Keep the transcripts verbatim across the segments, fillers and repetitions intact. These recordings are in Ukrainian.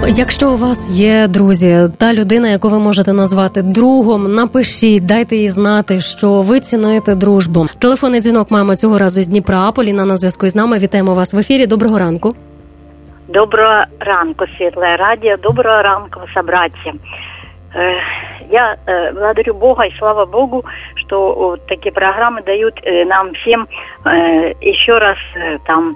Якщо у вас є друзі, та людина, яку ви можете назвати другом, напишіть, дайте їй знати, що ви цінуєте дружбу. Телефонний дзвінок маємо цього разу з Дніпра. Поліна на зв'язку з нами. Вітаємо вас в ефірі. Доброго ранку. Доброго ранку, Светлое радио. Доброго ранку, собратья. Я благодарю Бога и слава Богу, что вот такие программы дают нам всем еще раз там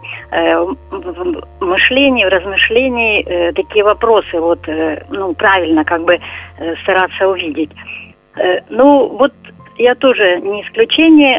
в мышлении, в размышлении такие вопросы, вот, ну, правильно как бы стараться увидеть. Ну, вот я тоже не исключение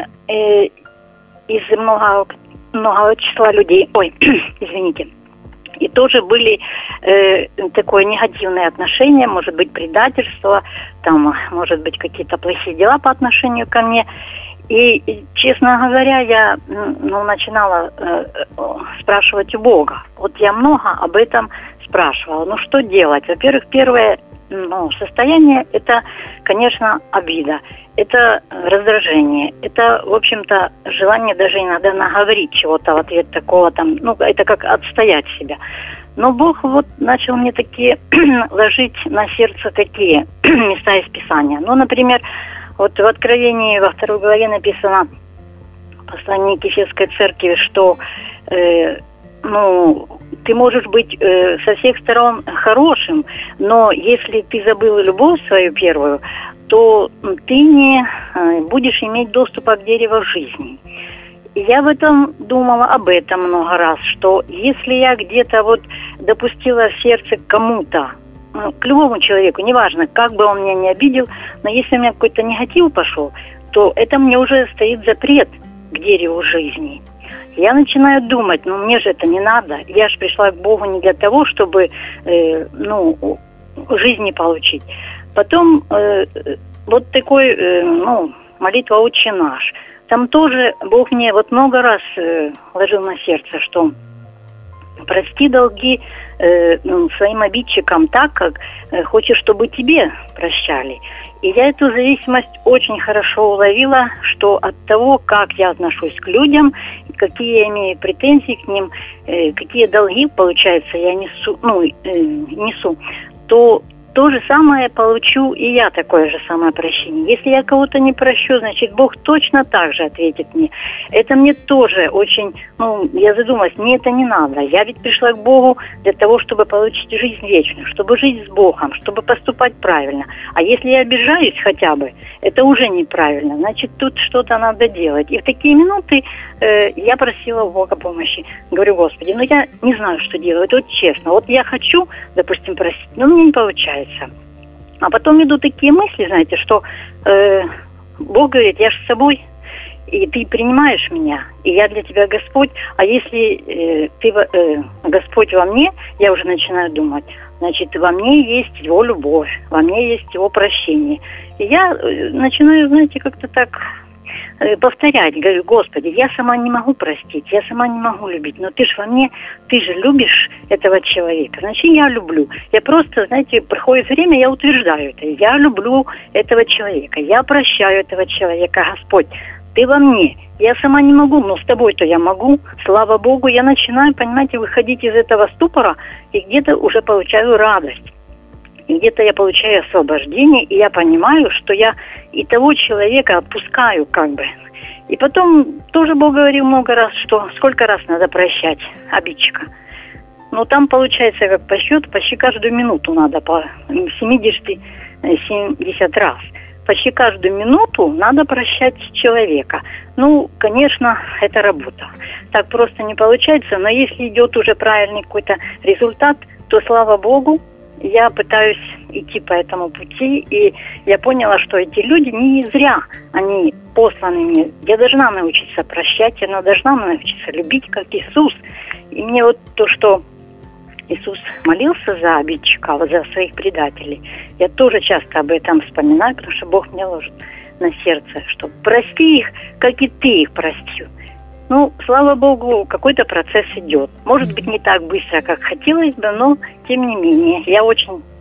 из многого, многого числа людей. Ой, извините. И тоже были э, такое негативное отношение, может быть, предательство, там, может быть, какие-то плохие дела по отношению ко мне. И, и честно говоря, я ну, начинала э, спрашивать у Бога. Вот я много об этом спрашивала. Ну, что делать? Во-первых, первое ну, состояние – это, конечно, обида. Это раздражение, это, в общем-то, желание даже иногда наговорить чего-то в ответ такого там, ну, это как отстоять себя. Но Бог вот начал мне такие ложить на сердце такие места из Писания. Ну, например, вот в Откровении во второй главе написано в послании к Ефесской церкви, что э, ну, ты можешь быть э, со всех сторон хорошим, но если ты забыл любовь свою первую, то ты не будешь иметь доступа к дереву жизни. И я в этом думала, об этом много раз, что если я где-то вот допустила в сердце к кому-то, к любому человеку, неважно, как бы он меня не обидел, но если у меня какой-то негатив пошел, то это мне уже стоит запрет к дереву жизни. Я начинаю думать, ну мне же это не надо, я же пришла к Богу не для того, чтобы э, ну, жизни получить. Потом э, вот такой, э, ну, молитва «Отче наш». Там тоже Бог мне вот много раз э, ложил на сердце, что прости долги э, своим обидчикам так, как э, хочешь, чтобы тебе прощали. И я эту зависимость очень хорошо уловила, что от того, как я отношусь к людям, какие я имею претензии к ним, э, какие долги, получается, я несу, ну, э, несу, то то же самое получу и я, такое же самое прощение. Если я кого-то не прощу, значит, Бог точно так же ответит мне. Это мне тоже очень, ну, я задумалась, мне это не надо. Я ведь пришла к Богу для того, чтобы получить жизнь вечную, чтобы жить с Богом, чтобы поступать правильно. А если я обижаюсь хотя бы, это уже неправильно. Значит, тут что-то надо делать. И в такие минуты э, я просила у Бога помощи. Говорю, Господи, ну я не знаю, что делать. Вот честно, вот я хочу, допустим, просить, но мне не получается. А потом идут такие мысли, знаете, что э, Бог говорит, я же с собой, и ты принимаешь меня, и я для тебя Господь. А если э, ты э, Господь во мне, я уже начинаю думать, значит, во мне есть Его любовь, во мне есть Его прощение. И я э, начинаю, знаете, как-то так повторять, говорю, Господи, я сама не могу простить, я сама не могу любить, но ты же во мне, ты же любишь этого человека, значит, я люблю. Я просто, знаете, проходит время, я утверждаю это, я люблю этого человека, я прощаю этого человека, Господь, ты во мне, я сама не могу, но с тобой-то я могу, слава Богу, я начинаю, понимаете, выходить из этого ступора и где-то уже получаю радость. И где-то я получаю освобождение, и я понимаю, что я и того человека отпускаю как бы. И потом тоже Бог говорил много раз, что сколько раз надо прощать обидчика. Ну, там получается, как по счету, почти каждую минуту надо по семьдесят, семьдесят раз. Почти каждую минуту надо прощать человека. Ну, конечно, это работа. Так просто не получается, но если идет уже правильный какой-то результат, то, слава Богу, я пытаюсь идти по этому пути, и я поняла, что эти люди не зря, они посланы мне. Я должна научиться прощать, я должна научиться любить, как Иисус. И мне вот то, что Иисус молился за обидчиков, за своих предателей, я тоже часто об этом вспоминаю, потому что Бог мне ложит на сердце, что прости их, как и ты их простил. Ну, слава Богу, какой-то процесс идет. Может быть, не так быстро, как хотелось бы, но, тем не менее, я очень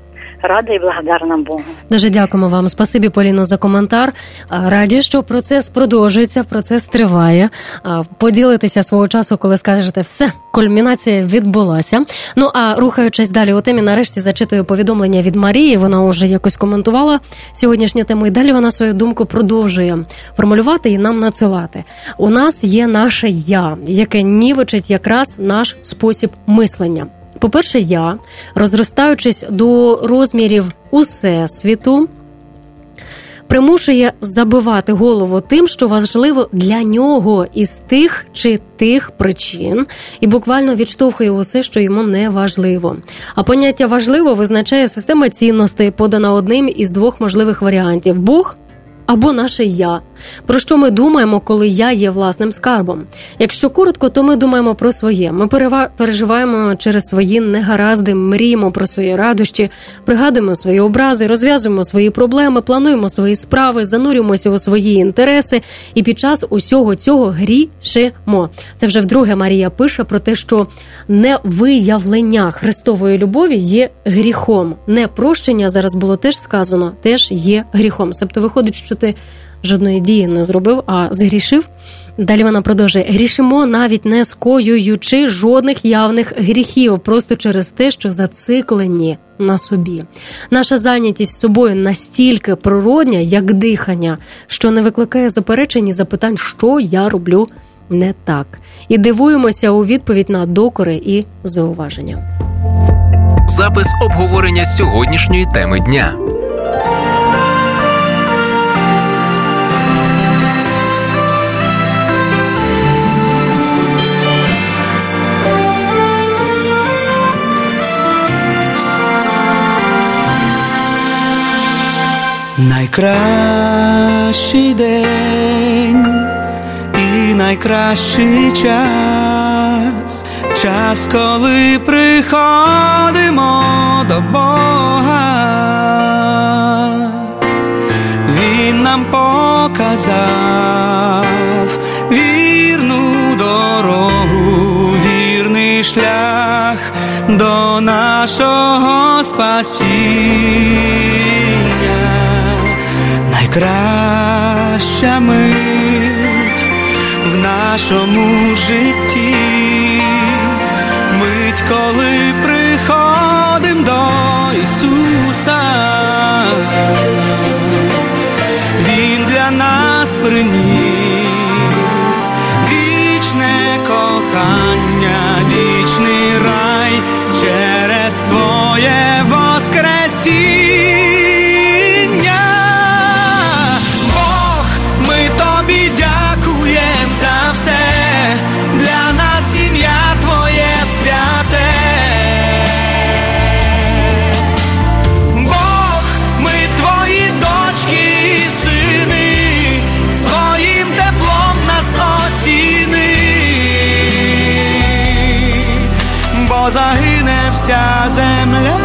рада і благодарна Богу. Дуже дякуємо вам. Спасибі, Поліно, за коментар. Раді, що процес продовжується, процес триває. Поділитися свого часу, коли скажете, все, кульмінація відбулася. Ну, а рухаючись далі у темі, нарешті зачитую повідомлення від Марії. Вона вже якось коментувала сьогоднішню тему, і далі вона свою думку продовжує формулювати і нам надсилати. У нас є наше «я», яке нівечить якраз наш спосіб мислення. По-перше, я, розростаючись до розмірів усесвіту, примушує забивати голову тим, що важливо для нього із тих чи тих причин, і буквально відштовхує усе, що йому не важливо. А поняття «важливо» визначає система цінностей, подана одним із двох можливих варіантів – Бог або наше «я». Про що ми думаємо, коли «я» є власним скарбом? Якщо коротко, то ми думаємо про своє. Ми переживаємо через свої негаразди, мріємо про свої радощі, пригадуємо свої образи, розв'язуємо свої проблеми, плануємо свої справи, занурюємося у свої інтереси і під час усього цього грішимо. Це вже вдруге Марія пише про те, що невиявлення Христової любові є гріхом. Непрощення, зараз було теж сказано, теж є гріхом. Тобто виходить, що ти жодної дії не зробив, а згрішив. Далі вона продовжує. Грішимо навіть не скоюючи жодних явних гріхів, просто через те, що зациклені на собі. Наша зайнятість собою настільки природня, як дихання, що не викликає заперечень і запитань, що я роблю не так. І дивуємося у відповідь на докори і зауваження. Запис обговорення сьогоднішньої теми дня. Найкращий день і найкращий час, час, коли приходимо до Бога. Він нам показав вірну дорогу, вірний шлях до нашого спасіння. Найкраща мить в нашому житті, мить, коли приходим до Ісуса. Він для нас приніс вічне кохання, вічний рай через своє воскресіння. Загине вся земля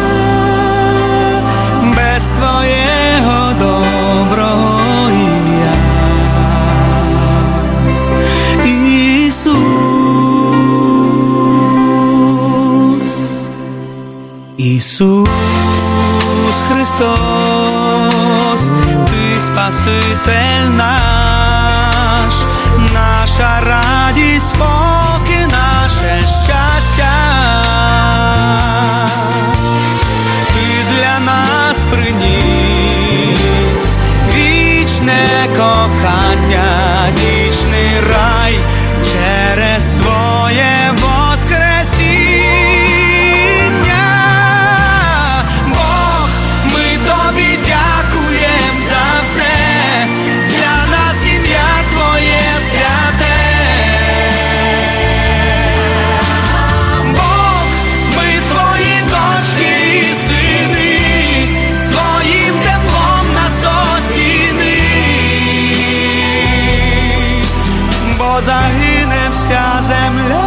без Твоєго доброго ім'я. Ісус, Ісус Христос, Ти Спаситель наш, наша радість, поки наше щастя. Кохання, вічний рай через своє воскресіння. Бог, ми Тобі дякуєм за все, для нас ім'я Твоє святе. Бог, ми Твої дочки і сини, своїм теплом нас осіни. Загине вся земля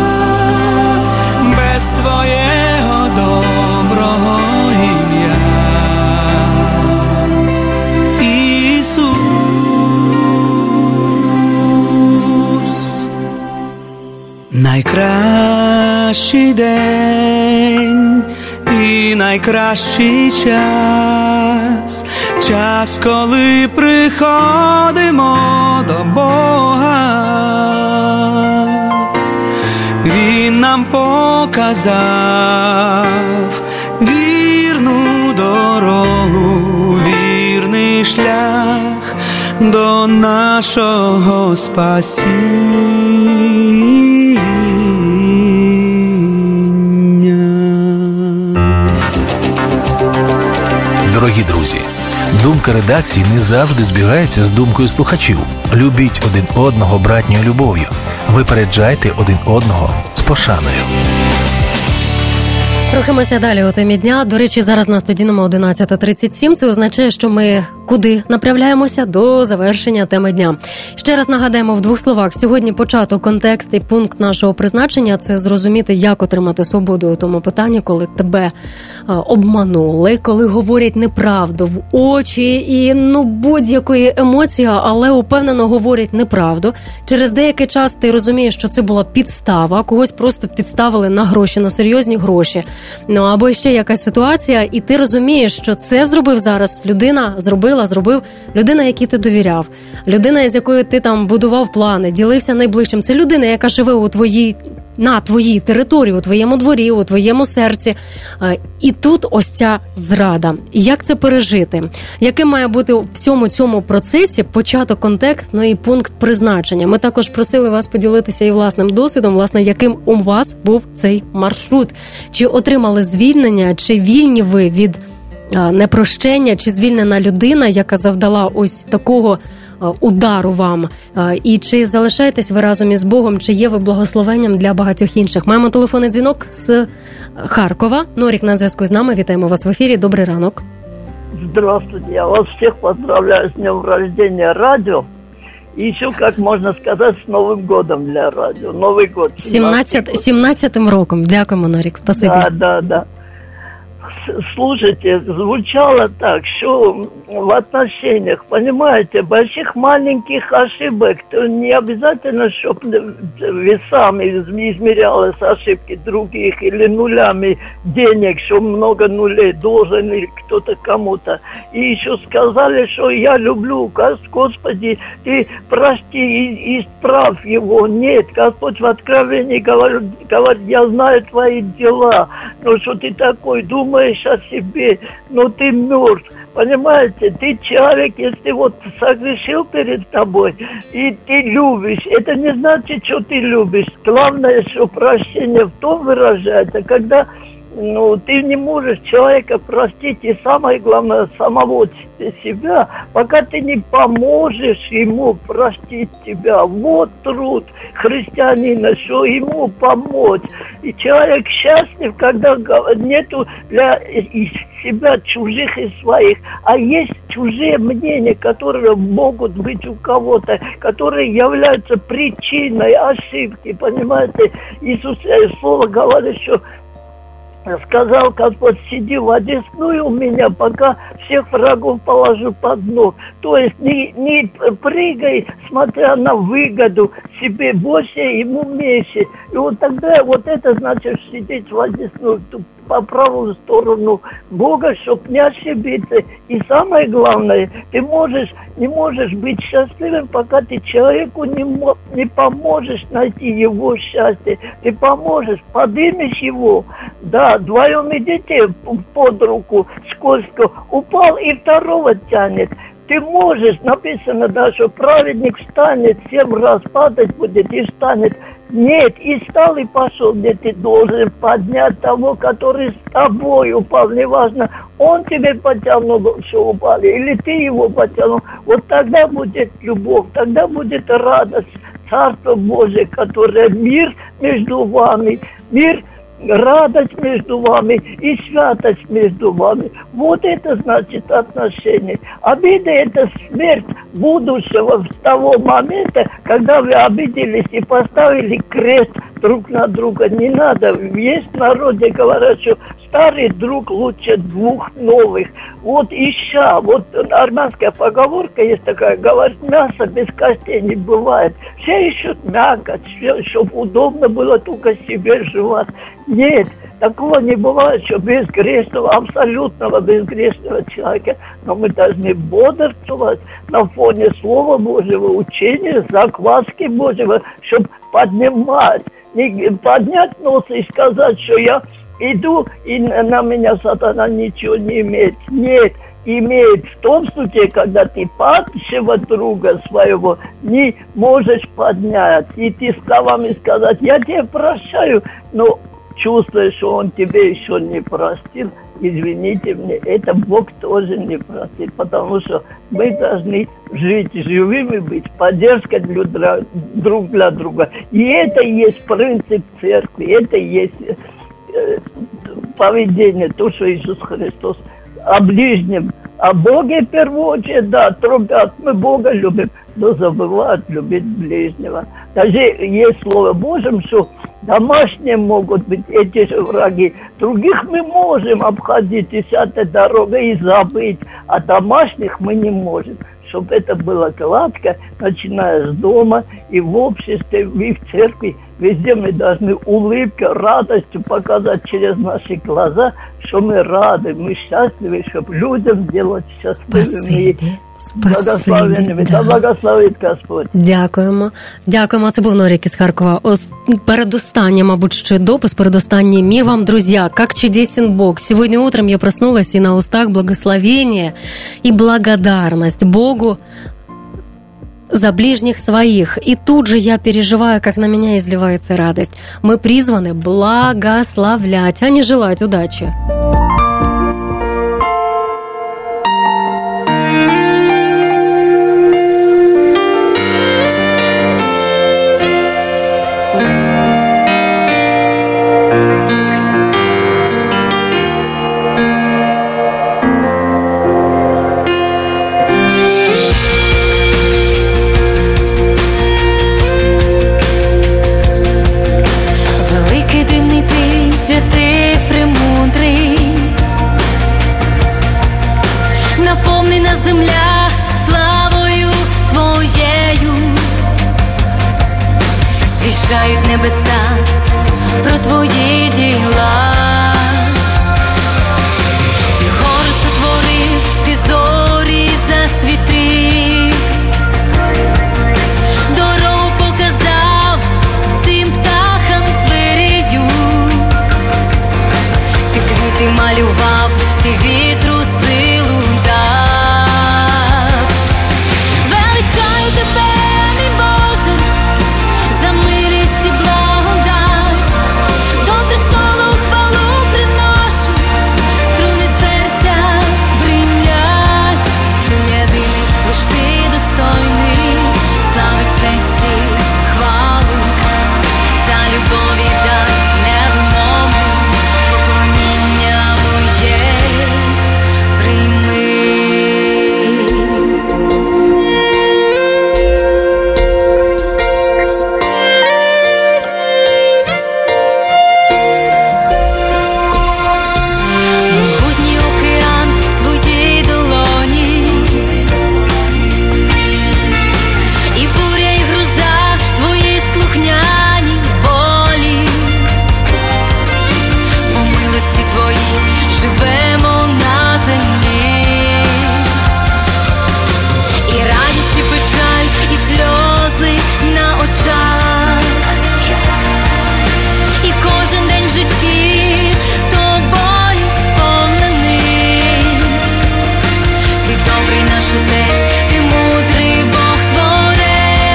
без Твоєго доброго ім'я. Ісус, найкращий день і ти найкращий час, час, коли приходимо до Бога. Він нам показав вірну дорогу, вірний шлях до нашого спасіння. Дорогі друзі, думка редакції не завжди збігається з думкою слухачів. Любіть один одного братньою любов'ю. Випереджайте один одного з пошаною. Рухаємося далі у темі дня. До речі, зараз на студійному одинадцята тридцять сім. Це означає, що ми куди направляємося? До завершення теми дня. Ще раз нагадаємо в двох словах. Сьогодні початок, контекст і пункт нашого призначення – це зрозуміти, як отримати свободу у тому питанні, коли тебе обманули, коли говорять неправду в очі і, ну, будь-якої емоції, але упевнено говорять неправду. Через деякий час ти розумієш, що це була підстава, когось просто підставили на гроші, на серйозні гроші. Ну, або ще якась ситуація, і ти розумієш, що це зробив зараз людина, зробила, зробив людина, якій ти довіряв. Людина, з якою ти там будував плани, ділився найближчим. Це людина, яка живе у твоїй, на твоїй території, у твоєму дворі, у твоєму серці. І тут ось ця зрада. Як це пережити? Яким має бути в всьому цьому процесі початок, контекст, ну і пункт призначення? Ми також просили вас поділитися і власним досвідом, власне, яким у вас був цей маршрут. Чи отримали звільнення, чи вільні ви від непрощення, чи звільнена людина, яка завдала ось такого удару вам, і чи залишаєтесь ви разом із Богом, чи є ви благословенням для багатьох інших. Маємо телефонний дзвінок з Харкова. Норік на зв'язку з нами. Вітаємо вас в ефірі. Добрий ранок. Здравствуйте. Я вас всех поздравляю с днем рождения радио. И еще, как можно сказать, с Новым годом для радио. Новый год. сімнадцятим роком. Дякуємо, Норік. Спасибі. Да, да, да. Слушайте, звучало так, что в отношениях, понимаете, больших маленьких ошибок, то не обязательно, чтобы весами измерялось ошибки других или нулями денег, что много нулей должен или кто-то кому-то. И еще сказали, что я люблю, Господи, ты прости и исправь его. Нет, Господь в Откровении говорит, говорит, я знаю твои дела, но что ты такой думаешь о себе, но ты мертв. Понимаете, ты человек, если вот согрешил перед тобой, и ты любишь, это не значит, что ты любишь. Главное, что прощение в том выражается, когда ну, ты не можешь человека простить, и самое главное, самого себя, пока ты не поможешь ему простить тебя. Вот труд христианина, что ему помочь. И человек счастлив, когда нету для себя чужих и своих, а есть чужие мнения, которые могут быть у кого-то, которые являются причиной ошибки, понимаете? Иисус слово говорит, что сказал Господь, сиди в одесную у меня, пока всех врагов положу под ног. То есть не, не прыгай, смотря на выгоду себе больше, ему меньше. И вот тогда вот это значит сидеть в одесную, по правую сторону Бога, чтобы не ошибиться. И самое главное, ты можешь, не можешь быть счастливым, пока ты человеку не, не поможешь найти его счастье. Ты поможешь, поднимешь его. Да, вдвоем идите под руку, скользко, упал и второго тянет. Ты можешь, написано, да, что праведник встанет, семь раз падать будет и встанет. Нет, и встал и пошел, где ты должен поднять того, который с тобой упал. Неважно, он тебе потянул, что упали, или ты его потянул. Вот тогда будет любовь, тогда будет радость, Царство Божие, которое мир между вами, мир, радость между вами и святость между вами. Вот это значит отношения. Обида – это смерть будущего с того момента, когда вы обиделись и поставили крест друг на друга. Не надо. Есть в народе говорят, что старый друг лучше двух новых. Вот ища, вот армянская поговорка есть такая, говорит, мясо без костей не бывает. Все ищут мякоть, чтобы удобно было только себе жевать. Нет, Такого не бывает, что безгрешного, абсолютного безгрешного человека. Но мы должны бодрствовать на фоне Слова Божьего, учения, закваски Божьего, чтобы поднимать, не поднять нос и сказать, что я иду, и на меня сатана ничего не имеет. Нет, имеет в том случае, когда ты падшего друга своего не можешь поднять. И ты словами сказать, я тебе прощаю, но чувствуешь, что он тебе еще не простил, извините мне, это Бог тоже не простит, потому что мы должны жить живыми, быть поддержкой для, друг для друга. И это и есть принцип церкви, это и есть э, поведение, то, что Иисус Христос о ближнем, о Боге в первую очередь, да, трубят, мы Бога любим, но забывают любить ближнего. Даже есть Слово Божье, что домашние могут быть эти же враги. Других мы можем обходить десятой дорогой и забыть, а домашних мы не можем. Чтобы это было гладко, начиная с дома и в обществе, и в церкви. Везде мы должны улыбкой, радостью показать через наши глаза, що ми раді, ми щасливі, щоб людям зробити щасливими. Спасибі. Да. Благословить Господь. Дякуємо. Дякуємо. Це був Норік із Харкова. Передостанній, мабуть, ще допис, передостанній. Мир вам, друзья, как чудесен Бог. Сегодня утром я проснулась, и на устах благословение и благодарность Богу за ближних своих. И тут же я переживаю, как на меня изливается радость. Мы призваны благословлять, а не желать удачи. Звіщають небеса про твої діла. Ти гори сотворив, ти зорі засвітив, дорогу показав всім птахам звірію. Ти квіти малював, ти вітру силу дав. Величаю тебе, мій Боже, за милість і благодать, до престолу хвалу приношу, струни серця бринять. Ти єдиний, лиш ти достойний, слави, честі, хвалу, за любові дай невимовний, поклоніння моє прийми. Могутній океан в твоїй долоні, і буря, і гроза твої слухняні волі. По милості твоїй живемо на землі. І радість, і печаль, і сльози на очах, і кожен день в житті тобою сповнений. Ти добрий наш Отець, ти мудрий Бог Творець.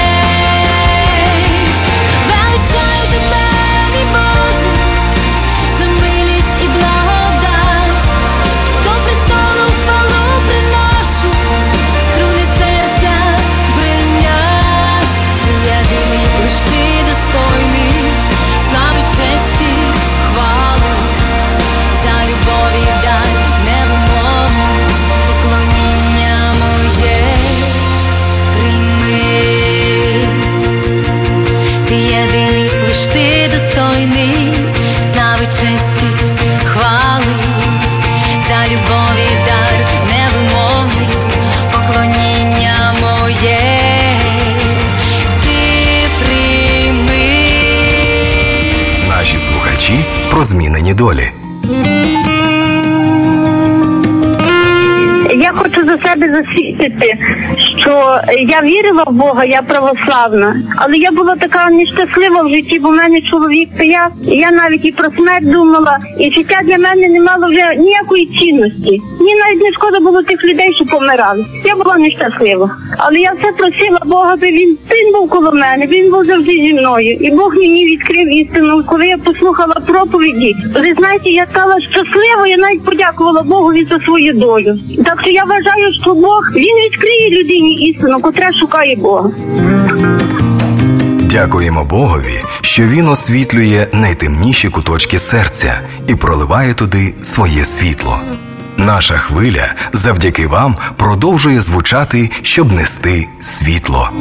Величаю тебе, мій Боже, за милість і благодать, до престолу хвалу приношу, струни серця бринять. Ти єдиний, лиш ти достойний, слави, честі, хвалу, за любові дай невимовну, поклоніння моє прийми. Ти єдиний, лиш ти достойний, слави, честі, хвали, за любові дар невимовний, поклоніння моє ти прийми. Наші слухачі про змінення складні долі. Я хочу за себе засвідчити, що я вірила в Бога, я православна, але я була така нещаслива в житті, бо в мене чоловік пияв, і я навіть і про смерть думала, і життя для мене не мало вже ніякої цінності. Мені навіть не шкода було тих людей, що помирали. Я була нещаслива. Але я все просила Бога, аби він, він був коло мене, він був завжди зі мною. І Бог мені відкрив істину, коли я послухала проповіді. Ви знаєте, я стала щаслива, я навіть подякувала Богові за свою долю. Так що я вважаю, що Бог, він відкриє людині істину, котра шукає Бога. Дякуємо Богові, що Він освітлює найтемніші куточки серця і проливає туди своє світло. Наша хвиля завдяки вам продовжує звучати, щоб нести світло.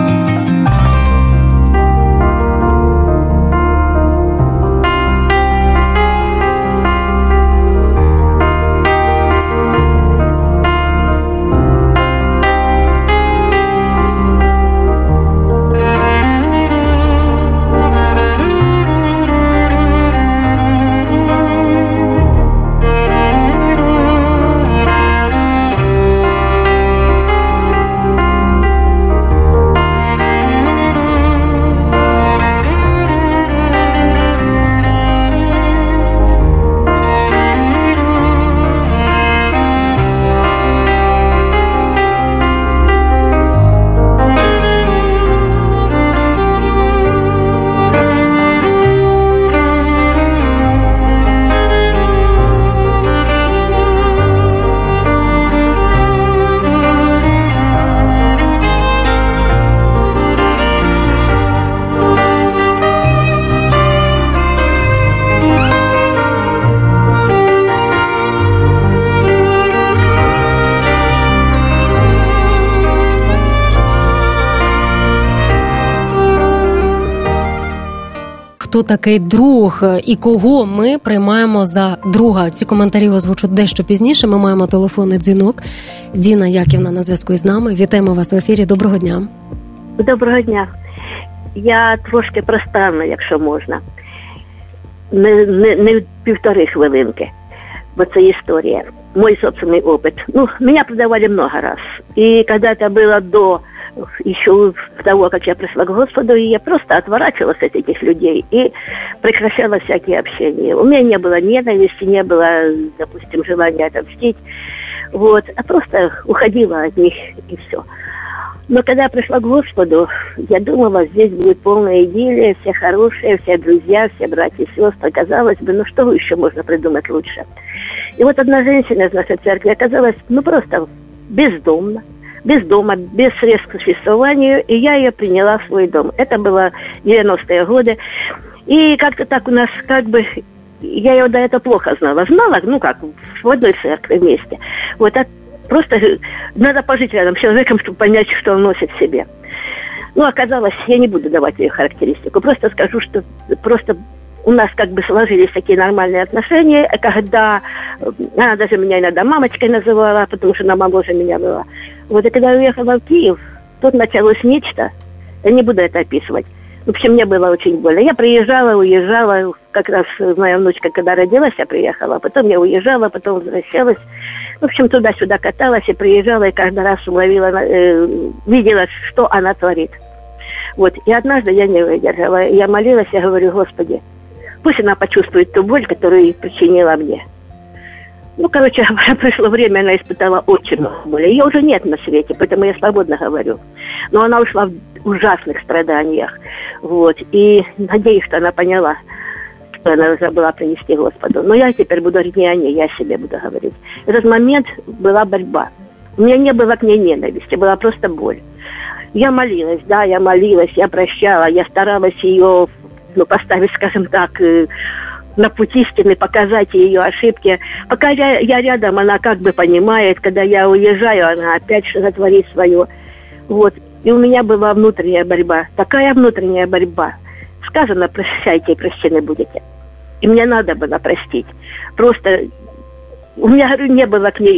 Хто такий друг і кого ми приймаємо за друга? Ці коментарі озвучу дещо пізніше. Ми маємо телефонний дзвінок. Діна Яківна на зв'язку із нами. Вітаємо вас в ефірі. Доброго дня. Доброго дня. Я трошки пространна, якщо можна. Не, не, не півтори хвилинки, бо це історія. Мой собственный опыт. Ну, меня продавали много раз. И когда это было до, еще того, как я пришла к Господу, я просто отворачивалась от этих людей и прекращала всякие общения. У меня не было ненависти, не было, допустим, желания отомстить. Вот. А просто уходила от них и все. Но когда я пришла к Господу, я думала, здесь будет полная идиллия, все хорошие, все друзья, все братья и сестры. Казалось бы, ну что еще можно придумать лучше? И вот одна женщина из нашей церкви оказалась, ну, просто бездомна, без дома, без средств к существованию, и я ее приняла в свой дом. Это было девяностые годы. И как-то так у нас, как бы, я ее до этого плохо знала. Знала, ну как, в одной церкви вместе. Вот, а просто надо пожить рядом с человеком, чтобы понять, что он носит в себе. Ну, оказалось, я не буду давать ее характеристику, просто скажу, что просто у нас как бы сложились такие нормальные отношения, когда она даже меня иногда мамочкой называла, потому что она моложе меня была. Вот, и когда я уехала в Киев, тут началось нечто, я не буду это описывать. В общем, мне было очень больно. Я приезжала, уезжала, как раз моя внучка, когда родилась, я приехала, потом я уезжала, потом возвращалась. В общем, туда-сюда каталась и приезжала, и каждый раз уловила, э, видела, что она творит. Вот, и однажды я не выдержала, я молилась, я говорю: Господи, пусть она почувствует ту боль, которую причинила мне. Ну, короче, пришло время, она испытала очень много боли. Ее уже нет на свете, поэтому я свободно говорю. Но она ушла в ужасных страданиях. Вот. И надеюсь, что она поняла, что она должна была принести Господу. Но я теперь буду говорить не о ней, я о себе буду говорить. В этот момент была борьба. У меня не было к ней ненависти, была просто боль. Я молилась, да, я молилась, я прощала, я старалась ее, ну, поставить, скажем так, на путь истины, показать ее ошибки. Пока я, я рядом, она как бы понимает, когда я уезжаю, она опять что-то творит свое. Вот. И у меня была внутренняя борьба, такая внутренняя борьба. Сказано: прощайте, и прощены будете. И мне надо было простить. Просто у меня, говорю, не было к ней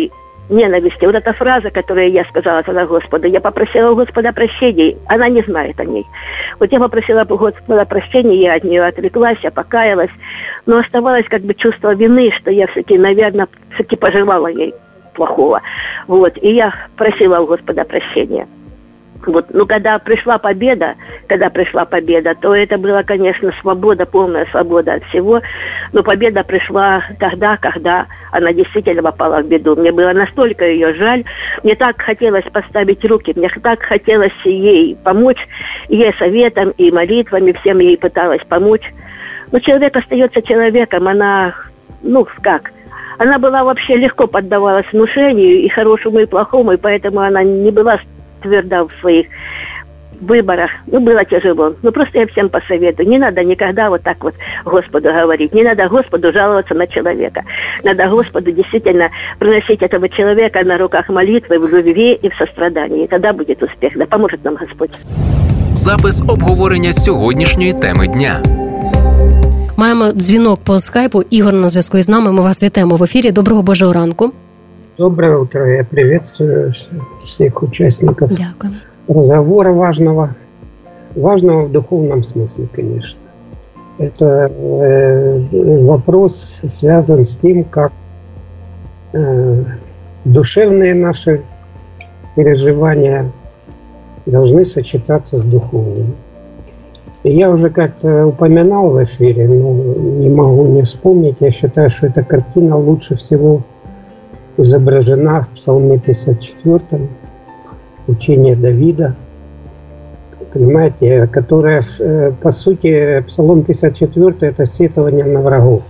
ненависти. Вот эта фраза, которую я сказала тогда Господу, я попросила у Господа прощения, она не знает о ней. Вот я попросила у Господа прощения, я от нее отреклась, я покаялась, но оставалось как бы чувство вины, что я все-таки, наверное, все-таки пожелала ей плохого. Вот, и я просила у Господа прощения. Вот, ну, когда пришла победа, когда пришла победа, то это была, конечно, свобода, полная свобода от всего, но победа пришла тогда, когда она действительно попала в беду. Мне было настолько ее жаль, мне так хотелось поставить руки, мне так хотелось ей помочь, ей советом и молитвами, всем ей пыталась помочь. Но человек остается человеком, она, ну, как... Она была вообще легко поддавалась внушению, и хорошему, и плохому, и поэтому она не была тверда в своих выборах. Ну, было тяжело. Ну, просто я всем посоветую. Не надо никогда вот так вот Господу говорить. Не надо Господу жаловаться на человека. Надо Господу действительно приносить этого человека на руках молитвы, в любви и в сострадании. И тогда будет успех. Да поможет нам Господь. Запис обговорення сьогоднішньої теми дня. Маємо дзвінок по скайпу. Ігор на зв'язку із нами. Ми вас вітаємо в ефірі. Доброго Божого ранку. Доброе утро. Я приветствую всех участников Дякую. разговора важного. Важного в духовном смысле, конечно. Это э, вопрос связан с тем, как э, душевные наши переживания должны сочетаться с духовными. И я уже как-то упоминал в эфире, но не могу не вспомнить. Я считаю, что эта картина лучше всего изображена в Псалме пятьдесят четвёртом, учение Давида, понимаете, которое, по сути, Псалом пятьдесят четвёртый – это сетование на врагов.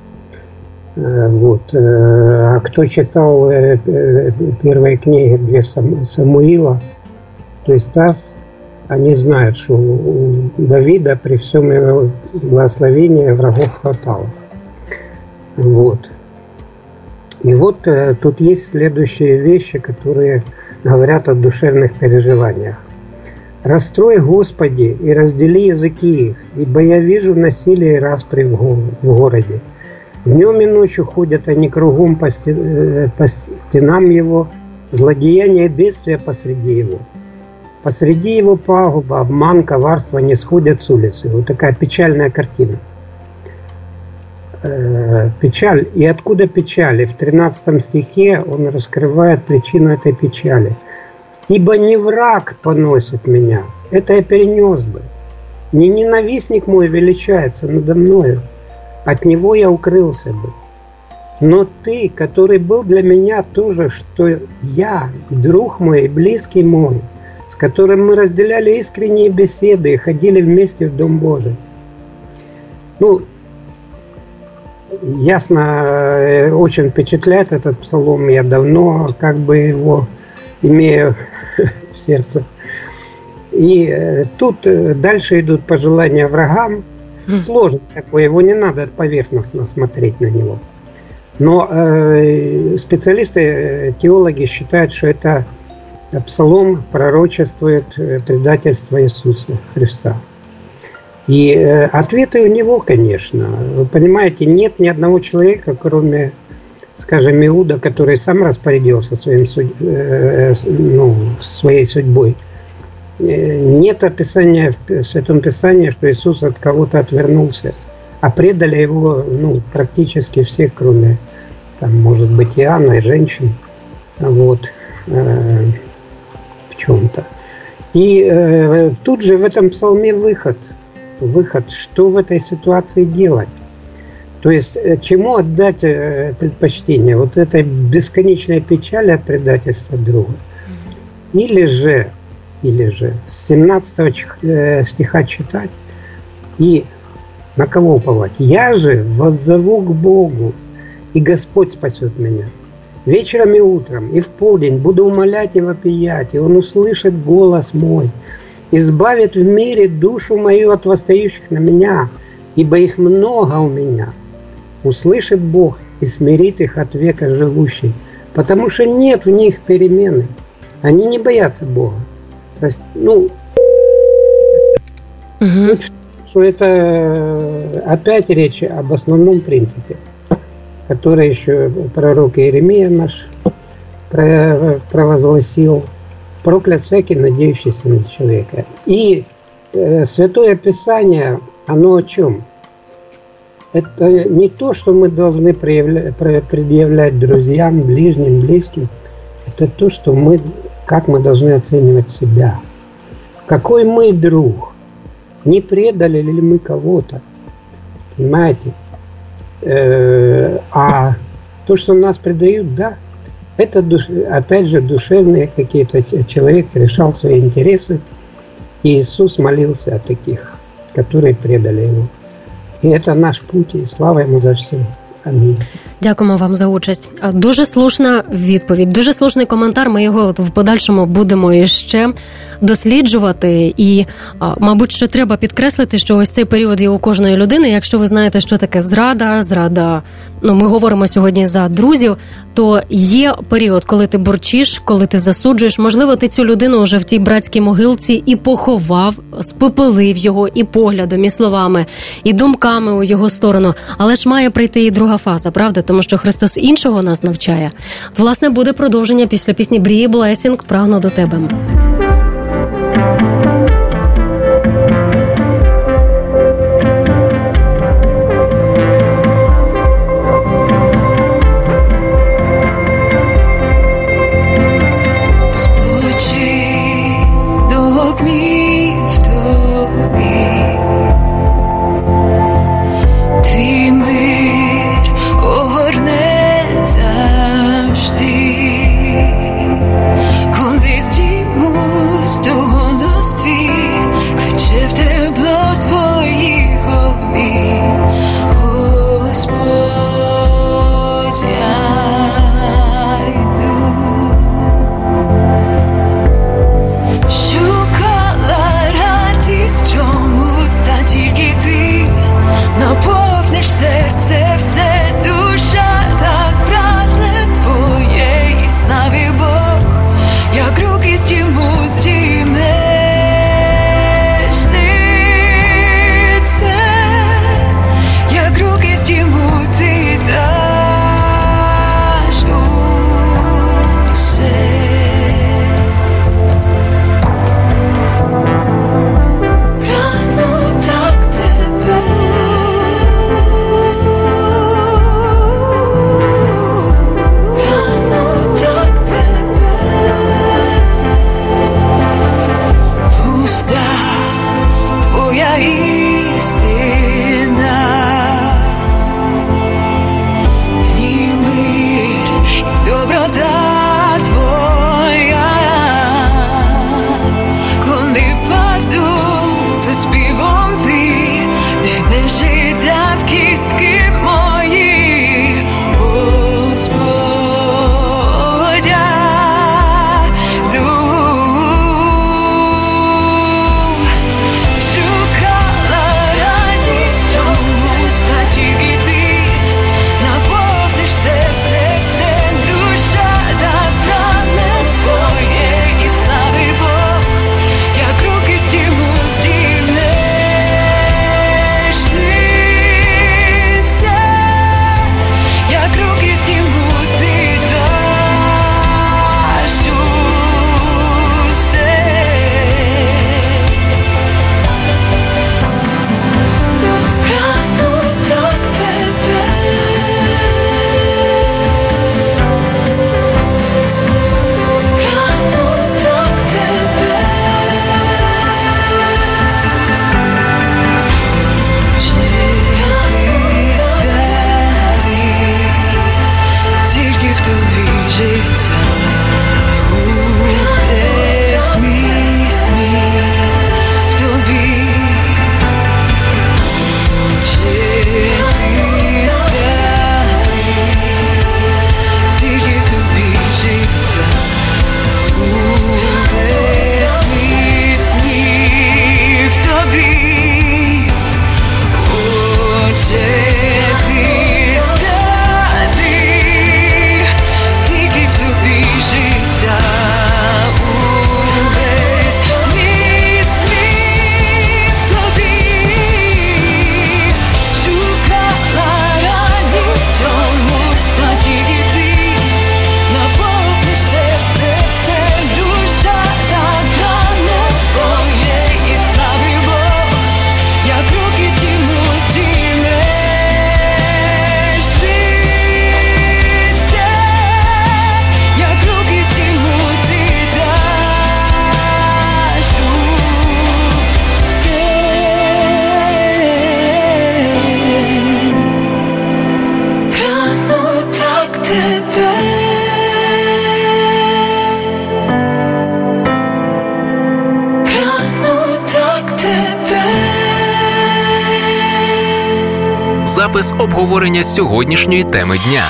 Вот. А кто читал первые книги две Самуила, то есть Стас, они знают, что у Давида при всем его благословении врагов хватало. Вот. И вот э, тут есть следующие вещи, которые говорят о душевных переживаниях. «Расстрой, Господи, и раздели языки их, ибо я вижу насилие и распри в городе. Днем и ночью ходят они кругом по, стен, по стенам его, злодеяние бедствия посреди его. Посреди его пагуба, обман, коварство не сходят с улицы». Вот такая печальная картина. Печаль. И откуда печаль? И в тринадцатом стихе он раскрывает причину этой печали. «Ибо не враг поносит меня, это я перенес бы. Не ненавистник мой величается надо мною, от него я укрылся бы. Но ты, который был для меня тоже, что я, друг мой и близкий мой, с которым мы разделяли искренние беседы и ходили вместе в Дом Божий». Ну, ясно, очень впечатляет этот псалом. Я давно как бы его имею в сердце. И тут дальше идут пожелания врагам. Сложно такое, его не надо поверхностно смотреть на него. Но э, специалисты, теологи считают, что это псалом пророчествует предательство Иисуса Христа. И э, ответы у него, конечно. Вы понимаете, нет ни одного человека, кроме, скажем, Иуда, который сам распорядился своим, э, ну, своей судьбой. Нет описания в Святом Писании, что Иисус от кого-то отвернулся, а предали его, ну, практически все, кроме, там, может быть, Иоанна и женщин, вот, э, в чем-то. И э, тут же в этом псалме выход. Выход, что в этой ситуации делать. То есть, чему отдать предпочтение? Вот этой бесконечной печали от предательства друга. Или же, или же с семнадцатого стиха читать и на кого уповать? «Я же воззову к Богу, и Господь спасет меня. Вечером и утром, и в полдень буду умолять и вопиять, и Он услышит голос мой. Избавит в мире душу мою от восстающих на меня, ибо их много у меня. Услышит Бог и смирит их от века живущий, потому что нет в них перемены. Они не боятся Бога». Ну, угу. Суть, что это опять речь об основном принципе, который еще пророк Иеремия наш провозгласил: проклят всякий, надеющийся на человека. И э, Святое Писание, оно о чем? Это не то, что мы должны предъявлять друзьям, ближним, близким. Это то, что мы, как мы должны оценивать себя. Какой мы друг? Не предали ли мы кого-то? Понимаете? Э, а то, что нас предают, да, это, опять же, душевные какие-то. Человек решал свои интересы, и Иисус молился о таких, которые предали Его. І це наш путь, і слава Йому за все. Амінь. Дякуємо вам за участь. Дуже слушна відповідь, дуже слушний коментар. Ми його в подальшому будемо іще досліджувати. І, мабуть, що треба підкреслити, що ось цей період є у кожної людини. Якщо ви знаєте, що таке зрада, зрада, ну, ми говоримо сьогодні за друзів, то є період, коли ти бурчиш, коли ти засуджуєш. Можливо, ти цю людину вже в тій братській могилці і поховав, спопелив його і поглядом, і словами, і думками у його сторону. Але ж має прийти і друга фаза, правда? Тому що Христос іншого нас навчає. От, власне, буде продовження після пісні Брії Блесінг «Прагну до тебе». Завжди, коли здійму Запис обговорення сьогоднішньої теми дня.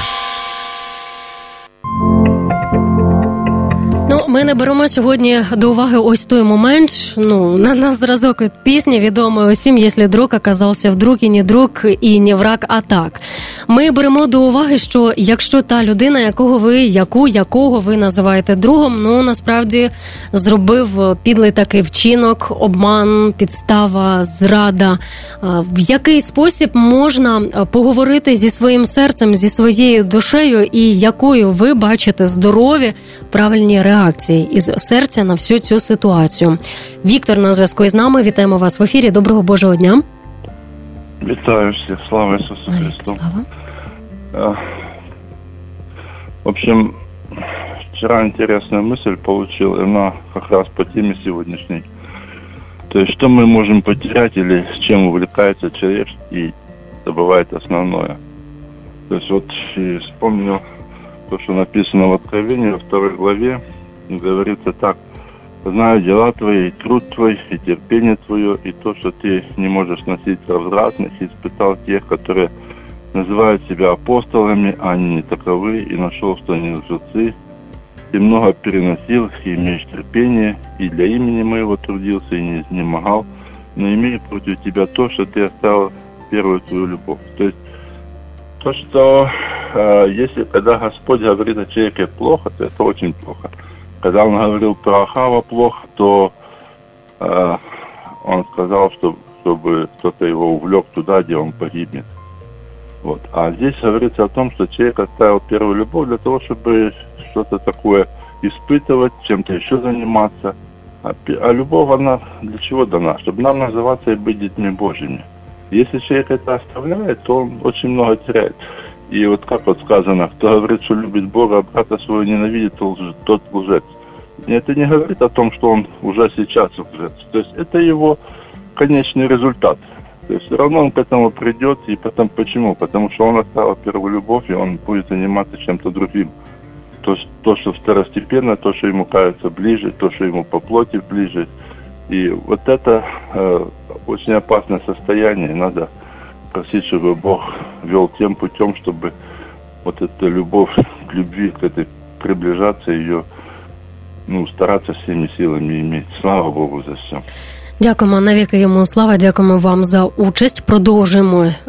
Ну, ми не беремо сьогодні до уваги ось той момент, ну, на, на зразок пісні відомої усім, «Если друг оказався вдруг і не друг, і не враг, а так». Ми беремо до уваги, що якщо та людина, якого ви, яку, якого ви називаєте другом, ну, насправді зробив підлий такий вчинок, обман, підстава, зрада, в який спосіб можна поговорити зі своїм серцем, зі своєю душею і якою ви бачите здорові, правильні реакції із серця на всю цю ситуацію. Віктор на зв'язку із нами. Вітаємо вас в ефірі. Доброго Божого дня. Вітаю всіх. Слава Ісусу Христу. Слава. В общем, вчера интересную мысль получил, и она как раз по теме сегодняшней. То есть, что мы можем потерять или с чем увлекается человек и забывает основное. То есть, вот и вспомнил то, что написано в Откровении, во второй главе, говорится так: «Знаю дела твои, и труд твой, и терпение твое, и то, что ты не можешь носить развратных, и испытал тех, которые называют себя апостолами, а они не таковы, и нашел, что они лжецы. Ты много переносил, и имеешь терпение, и для имени моего трудился, и не изнемогал, но имею против тебя то, что ты оставил первую твою любовь». То есть, то, что э, если когда Господь говорит о человеке плохо, то это очень плохо. Когда Он говорил про Ахава плохо, то э, Он сказал, что, чтобы кто-то его увлек туда, где он погибнет. Вот. А здесь говорится о том, что человек оставил первую любовь для того, чтобы что-то такое испытывать, чем-то еще заниматься. А, а любовь, она для чего дана? Чтобы нам называться и быть детьми Божьими. Если человек это оставляет, то он очень много теряет. И вот как вот сказано, кто говорит, что любит Бога, а брата своего ненавидит, тот лжец. Это не говорит о том, что он уже сейчас лжец. То есть это его конечный результат. То есть все равно он к этому придет. И потом почему? Потому что он оставил первую любовь, и он будет заниматься чем-то другим. То, то что второстепенно, то, что ему кажется ближе, то, что ему по плоти ближе. И вот это э, очень опасное состояние. Надо просить, чтобы Бог вел тем путем, чтобы вот эта любовь к любви, к этой приближаться, ее, ну, стараться всеми силами иметь. Слава Богу за все. Дякуємо, навіки йому слава, дякуємо вам за участь. Продовжуємо е,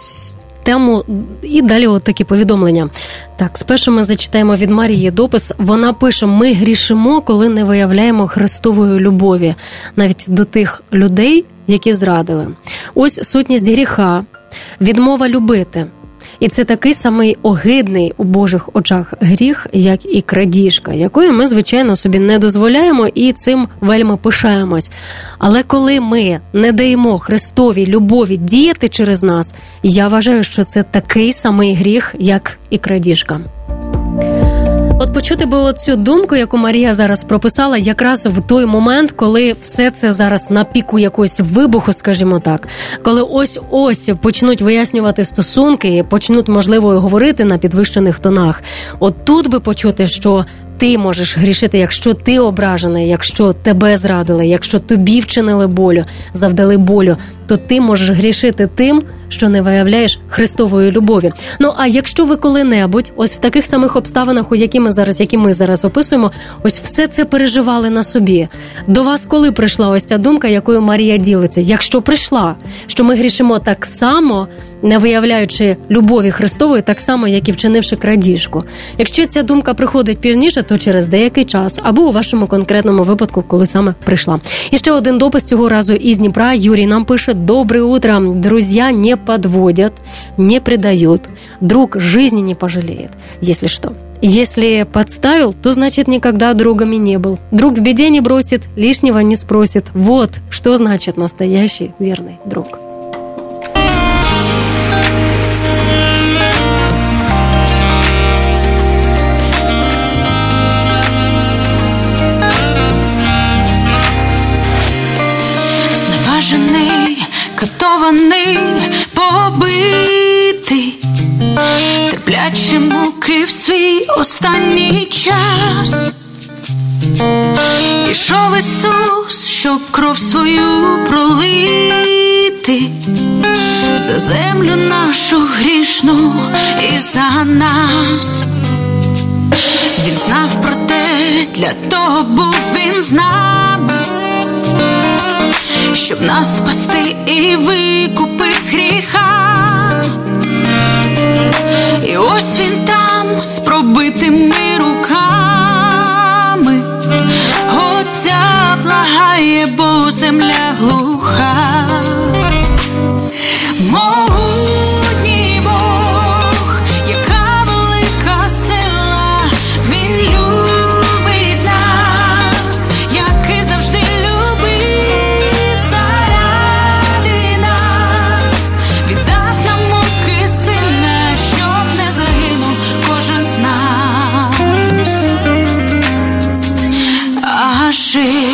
тему і далі от такі повідомлення. Так, спершу ми зачитаємо від Марії допис. Вона пише: «Ми грішимо, коли не виявляємо Христової любові, навіть до тих людей, які зрадили. Ось сутність гріха, відмова любити. І це такий самий огидний у Божих очах гріх, як і крадіжка, якої ми, звичайно, собі не дозволяємо і цим вельми пишаємось. Але коли ми не даємо Христовій любові діяти через нас, я вважаю, що це такий самий гріх, як і крадіжка». От почути би оцю думку, яку Марія зараз прописала, якраз в той момент, коли все це зараз на піку якогось вибуху, скажімо так, коли ось-ось почнуть вияснювати стосунки, почнуть, можливо, говорити на підвищених тонах. От тут би почути, що ти можеш грішити, якщо ти ображений, якщо тебе зрадили, якщо тобі вчинили болю, завдали болю, то ти можеш грішити тим, що не виявляєш Христової любові. Ну, а якщо ви коли-небудь, ось в таких самих обставинах, у які ми зараз, які ми зараз описуємо, ось все це переживали на собі. До вас коли прийшла ось ця думка, якою Марія ділиться? Якщо прийшла, що ми грішимо так само, не виявляючи любові Христової, так само, як і вчинивши крадіжку. Якщо ця думка приходить пізніше, то через деякий час, або у вашому конкретному випадку, коли саме прийшла. І ще один допис цього разу із Дніпра. Юрій нам пише: «Доброе утро. Друзья не подводят, не предают. Друг жизни не пожалеет, если что. Если подставил, то значит никогда другами не был. Друг в беде не бросит, лишнего не спросит. Вот что значит настоящий верный друг». Катований, побитий, терплячі муки в свій останній час. Ішов Ісус, щоб кров свою пролити за землю нашу грішну і за нас. Він знав про те, для того був він з нами, щоб нас спасти і викупити з гріха. І ось він там з пробитими руками Отця благає, бо земля глуха. Могутній Бог, яка велика сила, Він любить нас, як і завжди любив, заради нас. Віддав нам муки сина, щоб не загинув кожен з нас, а жив.